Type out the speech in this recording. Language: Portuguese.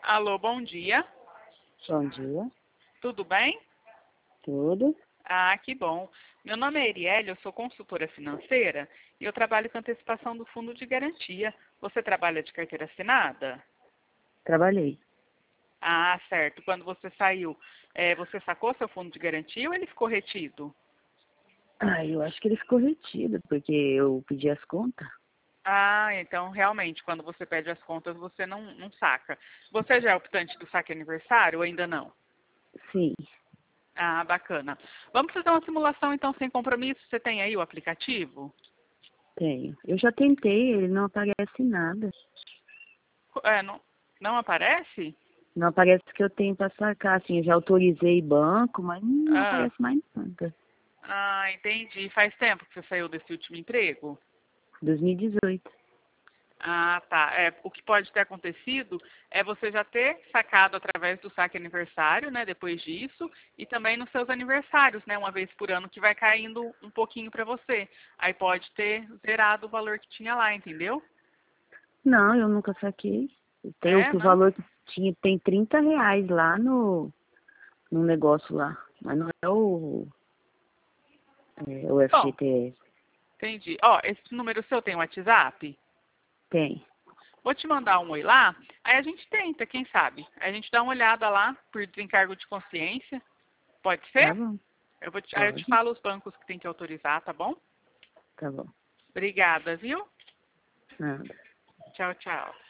Alô, bom dia. Bom dia, Tudo bem? tudo? Ah, que bom. Meu nome é Erielle, eu sou consultora financeira e eu trabalho com antecipação do fundo de garantia. Você trabalha de carteira assinada? Trabalhei. Ah, certo. Quando você saiu, você sacou seu fundo de garantia ou ele ficou retido? Eu acho que ele ficou retido, porque eu pedi as contas. Ah, então realmente, quando você pede as contas, você não saca. Você já é optante do saque aniversário ou ainda não? Sim, Ah, bacana. Vamos fazer uma simulação então sem compromisso? Você tem aí o aplicativo? tenho. Eu já tentei, ele não aparece nada. Não aparece? Não aparece que eu tenho para sacar, assim, eu já autorizei banco, mas não Ah, aparece mais nada. entendi. Faz tempo que você saiu desse último emprego? 2018. Ah, tá. O que pode ter acontecido é você já ter sacado através do saque aniversário, né, depois disso, e também nos seus aniversários, né, uma vez por ano, que vai caindo um pouquinho para você. Aí pode ter zerado o valor que tinha lá, entendeu? Não, eu nunca saquei. Tem É, o não? valor que tinha, tem R$ 30 lá no negócio lá. Mas não é o Bom, FGTS. entendi. Ó, esse número seu tem WhatsApp? Tem. Vou te mandar um oi lá, aí a gente tenta, quem sabe? Aí a gente dá uma olhada lá por desencargo de consciência. Pode Tá ser? bom. Aí eu te Pode. falo os bancos que tem que autorizar, tá bom? Tá bom. Obrigada, viu? Nada. Tchau, tchau.